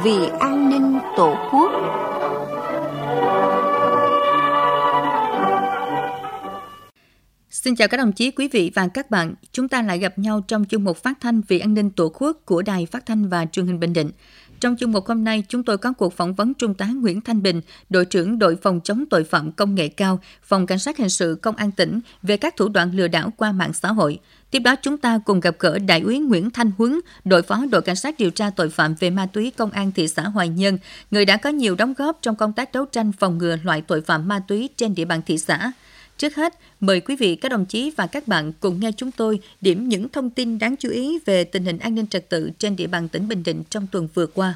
vì an ninh Tổ quốc. Xin chào các đồng chí, quý vị và các bạn. Chúng ta lại gặp nhau trong chuyên mục phát thanh vì an ninh Tổ quốc của Đài Phát thanh và Truyền hình Bình Định. Trong chuyên mục hôm nay, chúng tôi có cuộc phỏng vấn Trung tá Nguyễn Thanh Bình, đội trưởng đội phòng chống tội phạm công nghệ cao, Phòng Cảnh sát Hình sự Công an tỉnh về các thủ đoạn lừa đảo qua mạng xã hội. Tiếp đó, chúng ta cùng gặp gỡ Đại úy Nguyễn Thanh Huấn, đội phó đội Cảnh sát điều tra tội phạm về ma túy Công an thị xã Hoài Nhơn, người đã có nhiều đóng góp trong công tác đấu tranh phòng ngừa loại tội phạm ma túy trên địa bàn thị xã. Trước hết, mời quý vị, các đồng chí và các bạn cùng nghe chúng tôi điểm những thông tin đáng chú ý về tình hình an ninh trật tự trên địa bàn tỉnh Bình Định trong tuần vừa qua.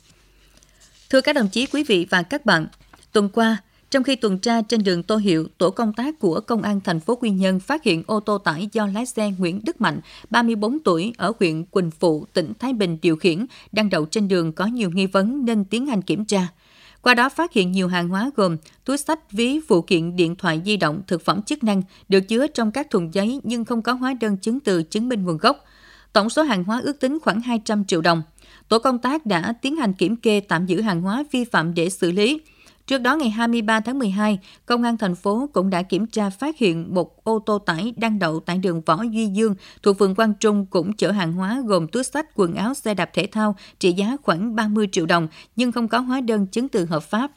Thưa các đồng chí, quý vị và các bạn, tuần qua, trong khi tuần tra trên đường Tô Hiệu, tổ công tác của Công an thành phố Quy Nhơn phát hiện ô tô tải do lái xe Nguyễn Đức Mạnh, 34 tuổi, ở huyện Quỳnh Phụ, tỉnh Thái Bình điều khiển, đang đậu trên đường có nhiều nghi vấn nên tiến hành kiểm tra. Qua đó phát hiện nhiều hàng hóa gồm túi xách, ví, phụ kiện, điện thoại di động, thực phẩm chức năng được chứa trong các thùng giấy nhưng không có hóa đơn chứng từ chứng minh nguồn gốc. Tổng số hàng hóa ước tính khoảng 200 triệu đồng. Tổ công tác đã tiến hành kiểm kê tạm giữ hàng hóa vi phạm để xử lý. Trước đó, ngày 23 tháng 12, Công an thành phố cũng đã kiểm tra phát hiện một ô tô tải đang đậu tại đường Võ Duy Dương thuộc phường Quang Trung cũng chở hàng hóa gồm túi xách, quần áo, xe đạp thể thao trị giá khoảng 30 triệu đồng nhưng không có hóa đơn chứng từ hợp pháp.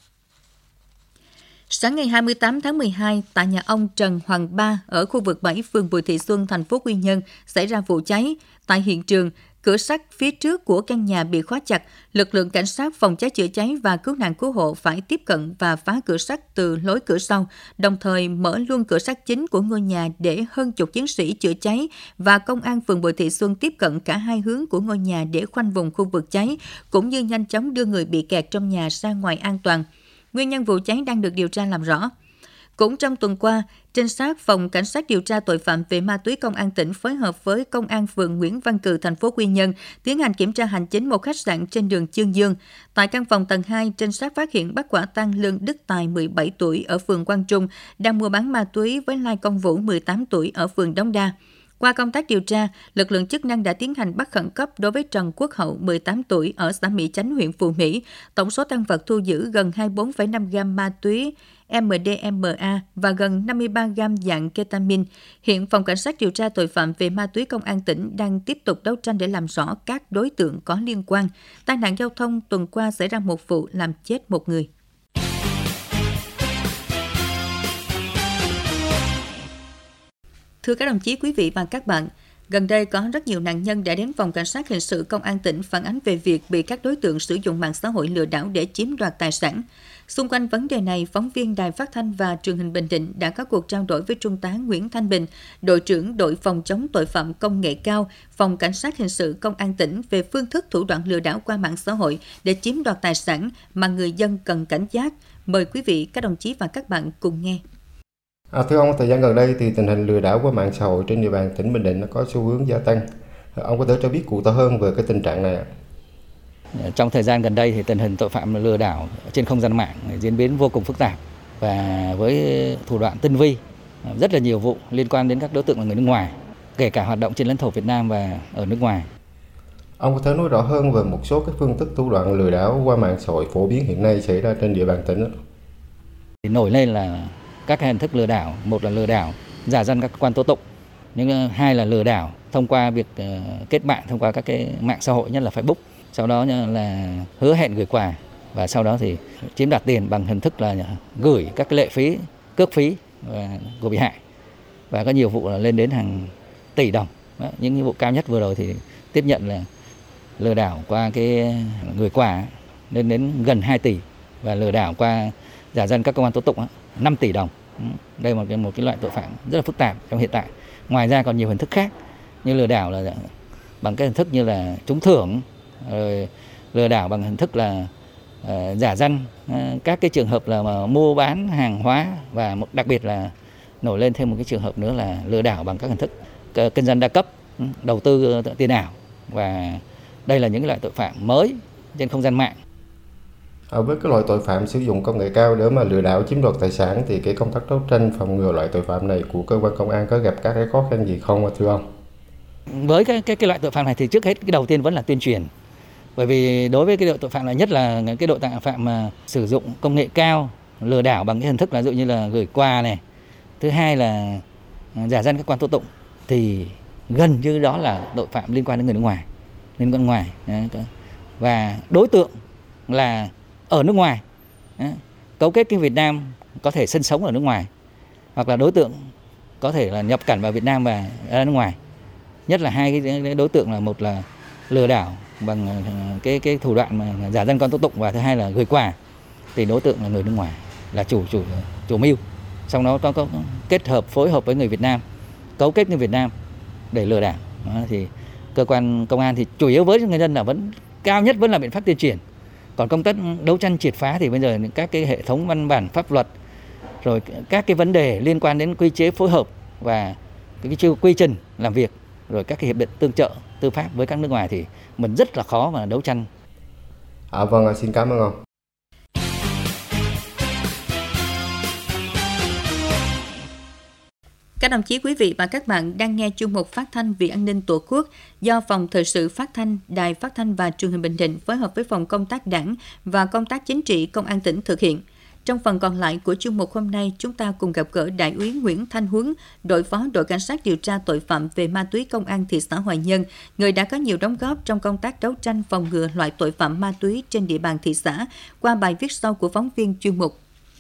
Sáng ngày 28 tháng 12, tại nhà ông Trần Hoàng Ba ở khu vực 7 phường Bùi Thị Xuân, thành phố Quy Nhơn xảy ra vụ cháy. Tại hiện trường, cửa sắt phía trước của căn nhà bị khóa chặt, lực lượng cảnh sát phòng cháy chữa cháy và cứu nạn cứu hộ phải tiếp cận và phá cửa sắt từ lối cửa sau, đồng thời mở luôn cửa sắt chính của ngôi nhà để hơn chục chiến sĩ chữa cháy và công an phường Bùi Thị Xuân tiếp cận cả hai hướng của ngôi nhà để khoanh vùng khu vực cháy, cũng như nhanh chóng đưa người bị kẹt trong nhà ra ngoài an toàn. Nguyên nhân vụ cháy đang được điều tra làm rõ. Cũng trong tuần qua, trinh sát Phòng Cảnh sát điều tra tội phạm về ma túy Công an tỉnh phối hợp với Công an phường Nguyễn Văn Cừ, thành phố Quy Nhơn tiến hành kiểm tra hành chính một khách sạn trên đường Chương Dương. Tại căn phòng tầng 2, trinh sát phát hiện bắt quả tang Lương Đức Tài, 17 tuổi, ở phường Quang Trung, đang mua bán ma túy với Lai Công Vũ, 18 tuổi, ở phường Đống Đa. Qua công tác điều tra, lực lượng chức năng đã tiến hành bắt khẩn cấp đối với Trần Quốc Hậu, 18 tuổi, ở xã Mỹ Chánh, huyện Phù Mỹ. Tổng số tang vật thu giữ gần 24,5 gam ma túy MDMA và gần 53 gam dạng ketamin. Hiện Phòng Cảnh sát điều tra tội phạm về ma túy Công an tỉnh đang tiếp tục đấu tranh để làm rõ các đối tượng có liên quan. Tai nạn giao thông tuần qua xảy ra một vụ làm chết một người. Thưa các đồng chí, quý vị và các bạn, gần đây có rất nhiều nạn nhân đã đến Phòng Cảnh sát Hình sự Công an tỉnh phản ánh về việc bị các đối tượng sử dụng mạng xã hội lừa đảo để chiếm đoạt tài sản. Xung quanh vấn đề này, phóng viên Đài Phát thanh và Truyền hình Bình Định đã có cuộc trao đổi với Trung tá Nguyễn Thanh Bình, đội trưởng đội phòng chống tội phạm công nghệ cao, Phòng Cảnh sát Hình sự Công an tỉnh về phương thức thủ đoạn lừa đảo qua mạng xã hội để chiếm đoạt tài sản mà người dân cần cảnh giác. Mời quý vị, các đồng chí và các bạn cùng nghe. Thưa ông, thời gian gần đây thì tình hình lừa đảo qua mạng xã hội trên địa bàn tỉnh Bình Định nó có xu hướng gia tăng. Ông có thể cho biết cụ thể hơn về cái tình trạng này ạ? Trong thời gian gần đây thì tình hình tội phạm lừa đảo trên không gian mạng diễn biến vô cùng phức tạp và với thủ đoạn tinh vi, rất là nhiều vụ liên quan đến các đối tượng là người nước ngoài, kể cả hoạt động trên lãnh thổ Việt Nam và ở nước ngoài. Ông có thể nói rõ hơn về một số các phương thức thủ đoạn lừa đảo qua mạng xã hội phổ biến hiện nay xảy ra trên địa bàn tỉnh? Thì nổi lên là các hình thức lừa đảo, một là lừa đảo giả danh các cơ quan tố tụng, nhưng hai là lừa đảo thông qua việc kết bạn thông qua các cái mạng xã hội, nhất là Facebook. Sau đó là hứa hẹn gửi quà và sau đó thì chiếm đoạt tiền bằng hình thức là gửi các cái lệ phí, cước phí của bị hại. Và có nhiều vụ là lên đến hàng tỷ đồng. Những vụ cao nhất vừa rồi thì tiếp nhận là lừa đảo qua cái gửi quà lên đến gần 2 tỷ và lừa đảo qua giả danh các cơ quan tố tụng 5 tỷ đồng. Đây là một cái loại tội phạm rất là phức tạp trong hiện tại. Ngoài ra còn nhiều hình thức khác như lừa đảo là bằng cái hình thức như là trúng thưởng, rồi lừa đảo bằng hình thức là giả danh các cái trường hợp là mà mua bán hàng hóa, và đặc biệt là nổi lên thêm một cái trường hợp nữa là lừa đảo bằng các hình thức kinh doanh đa cấp, đầu tư tiền ảo, và đây là những cái loại tội phạm mới trên không gian mạng. Với cái loại tội phạm sử dụng công nghệ cao để mà lừa đảo chiếm đoạt tài sản thì cái công tác đấu tranh phòng ngừa loại tội phạm này của cơ quan công an có gặp các cái khó khăn gì không thưa ông? Với cái loại tội phạm này thì trước hết cái đầu tiên vẫn là tuyên truyền Bởi vì đối với cái đội tội phạm là nhất là cái đội tội phạm mà sử dụng công nghệ cao, lừa đảo bằng cái hình thức là ví dụ như là gửi quà này, thứ hai là giả danh các quan tố tụng, thì gần như đó là tội phạm liên quan đến người nước ngoài, và đối tượng là ở nước ngoài, cấu kết cái Việt Nam có thể sinh sống ở nước ngoài, hoặc là đối tượng có thể là nhập cảnh vào Việt Nam và ra nước ngoài. Nhất là hai cái đối tượng là một là lừa đảo bằng cái thủ đoạn mà giả danh quan tố tụng, và thứ hai là gửi quà, thì đối tượng là người nước ngoài, là chủ mưu. Xong đó có kết hợp phối hợp với người Việt Nam, cấu kết người Việt Nam để lừa đảo. Đó, thì cơ quan công an thì chủ yếu với người dân là vẫn cao nhất vẫn là biện pháp tuyên truyền. Còn công tác đấu tranh triệt phá thì bây giờ các cái hệ thống văn bản pháp luật, rồi các cái vấn đề liên quan đến quy chế phối hợp và cái quy trình làm việc, rồi các cái hiệp định tương trợ tư pháp với các nước ngoài thì mình rất là khó mà đấu tranh. Vâng, xin cảm ơn ông. Các đồng chí, quý vị và các bạn đang nghe chuyên mục phát thanh vì an ninh Tổ quốc do Phòng Thời sự Phát thanh, Đài Phát thanh và Truyền hình Bình Định phối hợp với Phòng Công tác Đảng và Công tác Chính trị Công an tỉnh thực hiện. Trong phần còn lại của chuyên mục hôm nay, chúng ta cùng gặp gỡ Đại úy Nguyễn Thanh Huấn, đội phó đội cảnh sát điều tra tội phạm về ma túy Công an thị xã Hoài Nhơn, người đã có nhiều đóng góp trong công tác đấu tranh phòng ngừa loại tội phạm ma túy trên địa bàn thị xã, qua bài viết sau của phóng viên chuyên mục.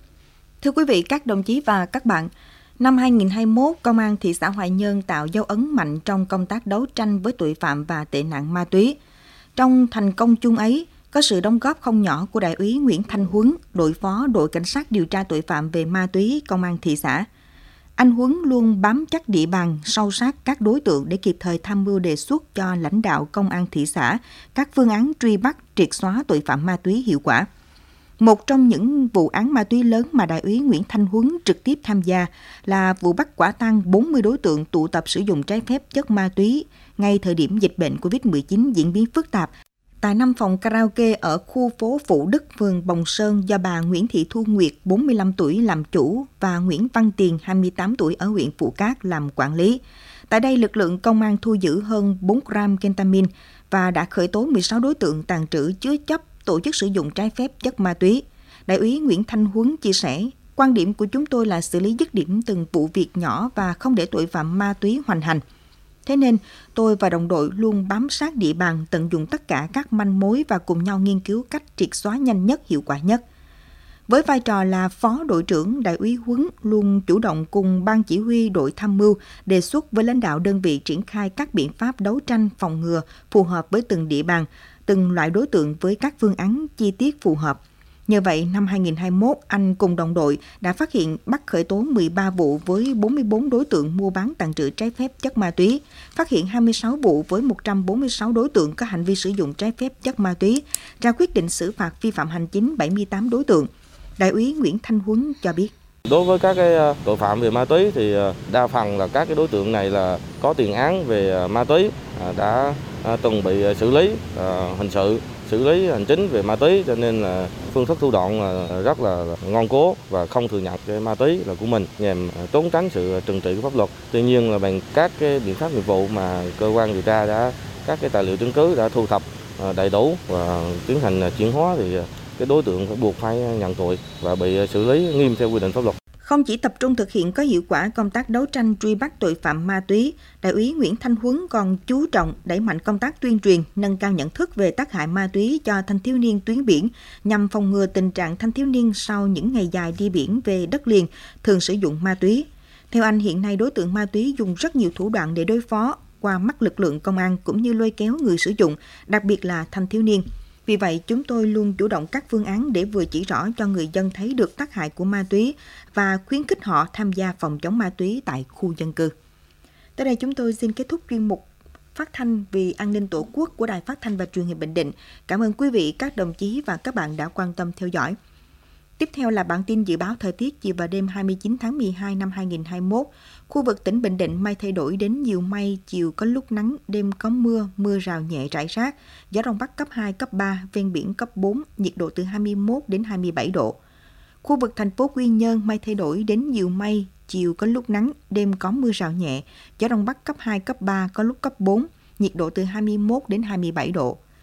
Thưa quý vị, các đồng chí và các bạn, năm 2021, Công an thị xã Hoài Nhơn tạo dấu ấn mạnh trong công tác đấu tranh với tội phạm và tệ nạn ma túy. Trong thành công chung ấy, có sự đóng góp không nhỏ của Đại úy Nguyễn Thanh Huấn, đội phó đội cảnh sát điều tra tội phạm về ma túy Công an thị xã. Anh Huấn luôn bám chắc địa bàn, sâu sát các đối tượng để kịp thời tham mưu đề xuất cho lãnh đạo Công an thị xã các phương án truy bắt, triệt xóa tội phạm ma túy hiệu quả. Một trong những vụ án ma túy lớn mà Đại úy Nguyễn Thanh Huấn trực tiếp tham gia là vụ bắt quả tang 40 đối tượng tụ tập sử dụng trái phép chất ma túy ngay thời điểm dịch bệnh COVID-19 diễn biến phức tạp tại 5 phòng karaoke ở khu phố Phụ Đức, phường Bồng Sơn do bà Nguyễn Thị Thu Nguyệt, 45 tuổi làm chủ và Nguyễn Văn Tiền, 28 tuổi ở huyện Phú Cát làm quản lý. Tại đây, lực lượng công an thu giữ hơn 4 gram kentamin và đã khởi tố 16 đối tượng tàng trữ, chứa chấp, tổ chức sử dụng trái phép chất ma túy. Đại úy Nguyễn Thanh Huấn chia sẻ, quan điểm của chúng tôi là xử lý dứt điểm từng vụ việc nhỏ và không để tội phạm ma túy hoành hành. Thế nên, tôi và đồng đội luôn bám sát địa bàn, tận dụng tất cả các manh mối và cùng nhau nghiên cứu cách triệt xóa nhanh nhất, hiệu quả nhất. Với vai trò là phó đội trưởng, Đại úy Huấn luôn chủ động cùng ban chỉ huy đội tham mưu, đề xuất với lãnh đạo đơn vị triển khai các biện pháp đấu tranh phòng ngừa phù hợp với từng địa bàn, từng loại đối tượng với các phương án chi tiết phù hợp. Nhờ vậy, năm 2021, anh cùng đồng đội đã phát hiện bắt khởi tố 13 vụ với 44 đối tượng mua bán tàng trữ trái phép chất ma túy, phát hiện 26 vụ với 146 đối tượng có hành vi sử dụng trái phép chất ma túy, ra quyết định xử phạt vi phạm hành chính 78 đối tượng. Đại úy Nguyễn Thanh Huấn cho biết. Đối với các cái tội phạm về ma túy thì đa phần là các cái đối tượng này là có tiền án về ma túy, đã từng bị xử lý hình sự, xử lý hành chính về ma túy, cho nên là phương thức thủ đoạn rất là ngoan cố và không thừa nhận cái ma túy là của mình nhằm trốn tránh sự trừng trị của pháp luật. Tuy nhiên là bằng các cái biện pháp nghiệp vụ mà cơ quan điều tra đã các cái tài liệu chứng cứ đã thu thập đầy đủ và tiến hành chuyển hóa thì cái đối tượng phải buộc phải nhận tội và bị xử lý nghiêm theo quy định pháp luật. Không chỉ tập trung thực hiện có hiệu quả công tác đấu tranh truy bắt tội phạm ma túy, Đại úy Nguyễn Thanh Huấn còn chú trọng đẩy mạnh công tác tuyên truyền, nâng cao nhận thức về tác hại ma túy cho thanh thiếu niên tuyến biển nhằm phòng ngừa tình trạng thanh thiếu niên sau những ngày dài đi biển về đất liền thường sử dụng ma túy. Theo anh, hiện nay đối tượng ma túy dùng rất nhiều thủ đoạn để đối phó, qua mắt lực lượng công an cũng như lôi kéo người sử dụng, đặc biệt là thanh thiếu niên. Vì vậy, chúng tôi luôn chủ động các phương án để vừa chỉ rõ cho người dân thấy được tác hại của ma túy và khuyến khích họ tham gia phòng chống ma túy tại khu dân cư. Tới đây chúng tôi xin kết thúc chuyên mục Phát thanh vì an ninh Tổ quốc của Đài Phát thanh và Truyền hình Bình Định. Cảm ơn quý vị, các đồng chí và các bạn đã quan tâm theo dõi. Tiếp theo là bản tin dự báo thời tiết chiều và đêm 29 tháng 12 năm 2021. Khu vực tỉnh Bình Định mây thay đổi đến nhiều mây, chiều có lúc nắng, đêm có mưa, mưa rào nhẹ rải rác. Gió Đông Bắc cấp 2, cấp 3, ven biển cấp 4, nhiệt độ từ 21 đến 27 độ. Khu vực thành phố Quy Nhơn mây thay đổi đến nhiều mây, chiều có lúc nắng, đêm có mưa rào nhẹ. Gió Đông Bắc cấp 2, cấp 3, có lúc cấp 4, nhiệt độ từ 21 đến 27 độ.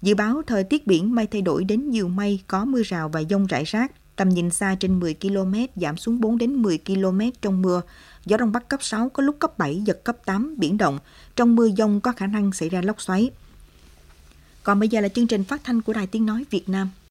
Dự báo thời tiết biển mây thay đổi đến nhiều mây, có mưa rào và dông rải rác. Tầm nhìn xa trên 10 km, giảm xuống 4 đến 10 km trong mưa. Gió Đông Bắc cấp 6, có lúc cấp 7, giật cấp 8, biển động. Trong mưa dông có khả năng xảy ra lốc xoáy. Còn bây giờ là chương trình phát thanh của Đài Tiếng Nói Việt Nam.